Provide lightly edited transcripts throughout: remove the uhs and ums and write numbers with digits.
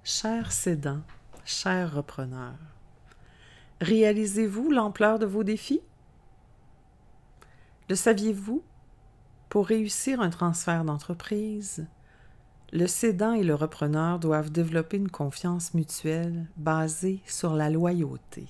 Cher cédant, cher repreneur, réalisez-vous l'ampleur de vos défis? Le saviez-vous? Pour réussir un transfert d'entreprise, le cédant et le repreneur doivent développer une confiance mutuelle basée sur la loyauté.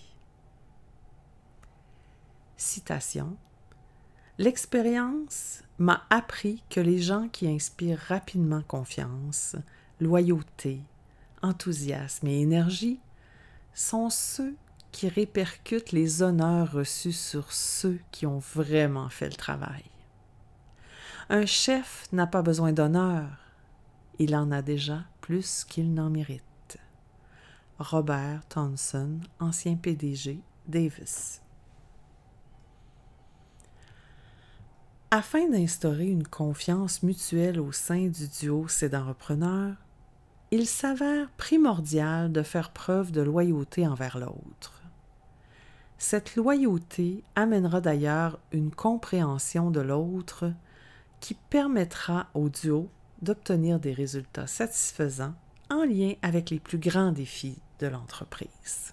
Citation. L'expérience m'a appris que les gens qui inspirent rapidement confiance, loyauté, enthousiasme et énergie sont ceux qui répercutent les honneurs reçus sur ceux qui ont vraiment fait le travail. Un chef n'a pas besoin d'honneur, il en a déjà plus qu'il n'en mérite. Robert Thomson, ancien PDG, Davis. Afin d'instaurer une confiance mutuelle au sein du duo cédant-repreneur, il s'avère primordial de faire preuve de loyauté envers l'autre. Cette loyauté amènera d'ailleurs une compréhension de l'autre qui permettra au duo d'obtenir des résultats satisfaisants en lien avec les plus grands défis de l'entreprise.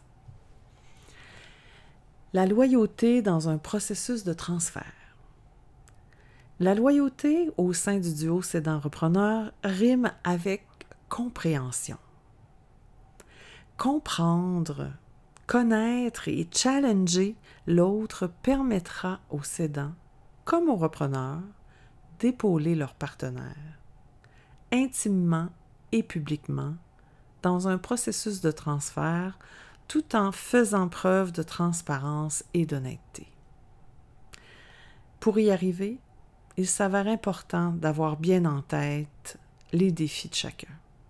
La loyauté dans un processus de transfert. La loyauté au sein du duo cédant-repreneur rime avec compréhension. Comprendre, connaître et challenger l'autre permettra au cédant, comme au repreneur, d'épauler leur partenaire, intimement et publiquement, dans un processus de transfert, tout en faisant preuve de transparence et d'honnêteté. Pour y arriver, il s'avère important d'avoir bien en tête les défis de chacun.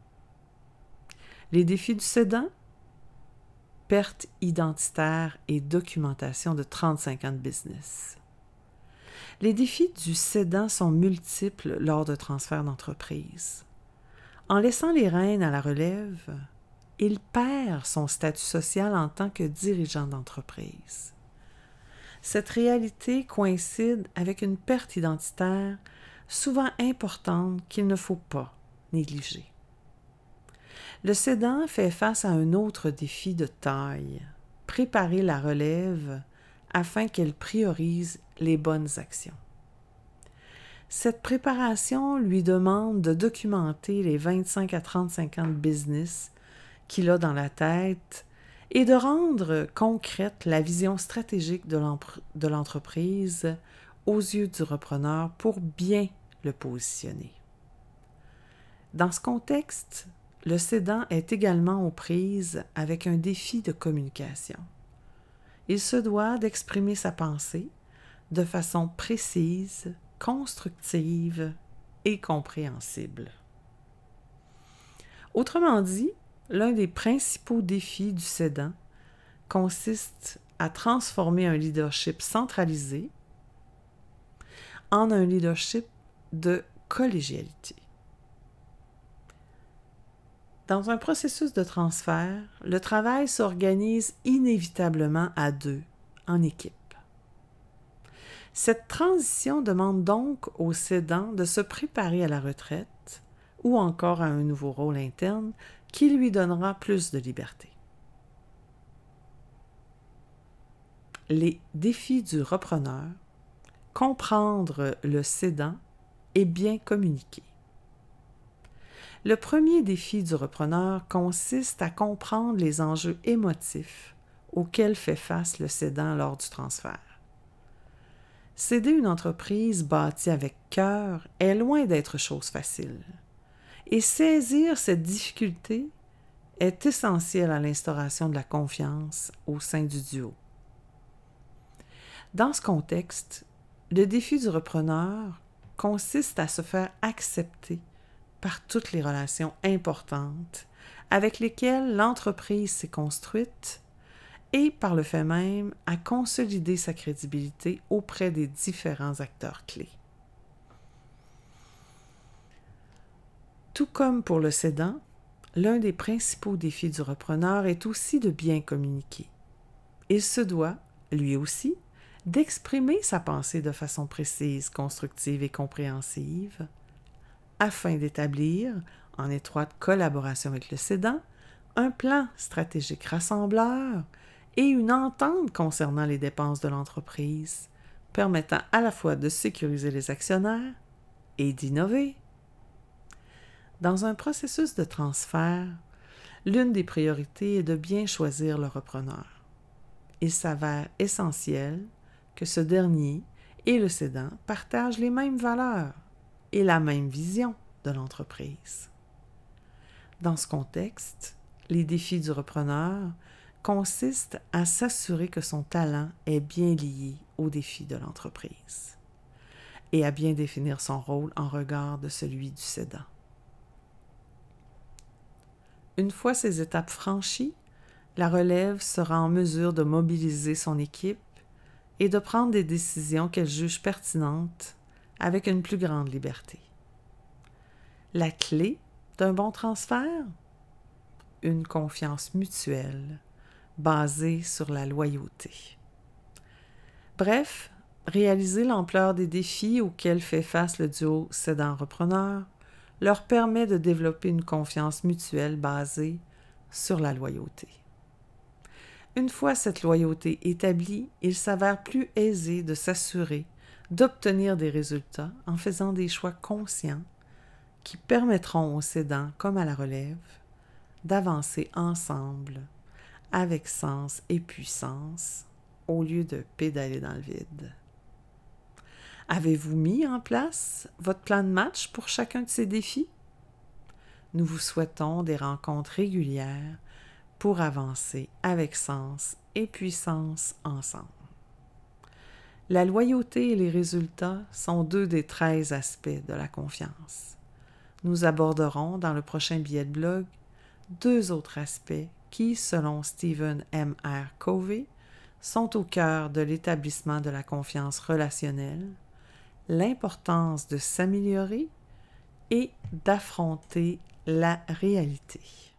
Les défis du cédant, perte identitaire et documentation de 35 ans de business. Les défis du cédant sont multiples lors de transferts d'entreprise. En laissant les rênes à la relève, il perd son statut social en tant que dirigeant d'entreprise. Cette réalité coïncide avec une perte identitaire souvent importante qu'il ne faut pas négliger. Le cédant fait face à un autre défi de taille, préparer la relève afin qu'elle priorise les bonnes actions. Cette préparation lui demande de documenter les 25 à 35 ans de business qu'il a dans la tête et de rendre concrète la vision stratégique de l'entreprise aux yeux du repreneur pour bien le positionner. Dans ce contexte, le cédant est également aux prises avec un défi de communication. Il se doit d'exprimer sa pensée de façon précise, constructive et compréhensible. Autrement dit, l'un des principaux défis du cédant consiste à transformer un leadership centralisé en un leadership de collégialité. Dans un processus de transfert, le travail s'organise inévitablement à deux, en équipe. Cette transition demande donc au cédant de se préparer à la retraite ou encore à un nouveau rôle interne qui lui donnera plus de liberté. Les défis du repreneur, comprendre le cédant et bien communiquer. Le premier défi du repreneur consiste à comprendre les enjeux émotifs auxquels fait face le cédant lors du transfert. Céder une entreprise bâtie avec cœur est loin d'être chose facile. Et saisir cette difficulté est essentiel à l'instauration de la confiance au sein du duo. Dans ce contexte, le défi du repreneur consiste à se faire accepter par toutes les relations importantes avec lesquelles l'entreprise s'est construite et par le fait même à consolider sa crédibilité auprès des différents acteurs clés. Tout comme pour le cédant, l'un des principaux défis du repreneur est aussi de bien communiquer. Il se doit, lui aussi, d'exprimer sa pensée de façon précise, constructive et compréhensive, afin d'établir, en étroite collaboration avec le cédant, un plan stratégique rassembleur et une entente concernant les dépenses de l'entreprise, permettant à la fois de sécuriser les actionnaires et d'innover. Dans un processus de transfert, l'une des priorités est de bien choisir le repreneur. Il s'avère essentiel que ce dernier et le cédant partagent les mêmes valeurs et la même vision de l'entreprise. Dans ce contexte, les défis du repreneur consistent à s'assurer que son talent est bien lié aux défis de l'entreprise et à bien définir son rôle en regard de celui du cédant. Une fois ces étapes franchies, la relève sera en mesure de mobiliser son équipe et de prendre des décisions qu'elle juge pertinentes avec une plus grande liberté. La clé d'un bon transfert? Une confiance mutuelle basée sur la loyauté. Bref, réaliser l'ampleur des défis auxquels fait face le duo cédant-repreneur leur permet de développer une confiance mutuelle basée sur la loyauté. Une fois cette loyauté établie, il s'avère plus aisé de s'assurer d'obtenir des résultats en faisant des choix conscients qui permettront aux cédants comme à la relève d'avancer ensemble avec sens et puissance au lieu de pédaler dans le vide. Avez-vous mis en place votre plan de match pour chacun de ces défis? Nous vous souhaitons des rencontres régulières pour avancer avec sens et puissance ensemble. La loyauté et les résultats sont 2 des 13 aspects de la confiance. Nous aborderons dans le prochain billet de blog 2 autres aspects qui, selon Stephen M. R. Covey, sont au cœur de l'établissement de la confiance relationnelle, l'importance de s'améliorer et d'affronter la réalité.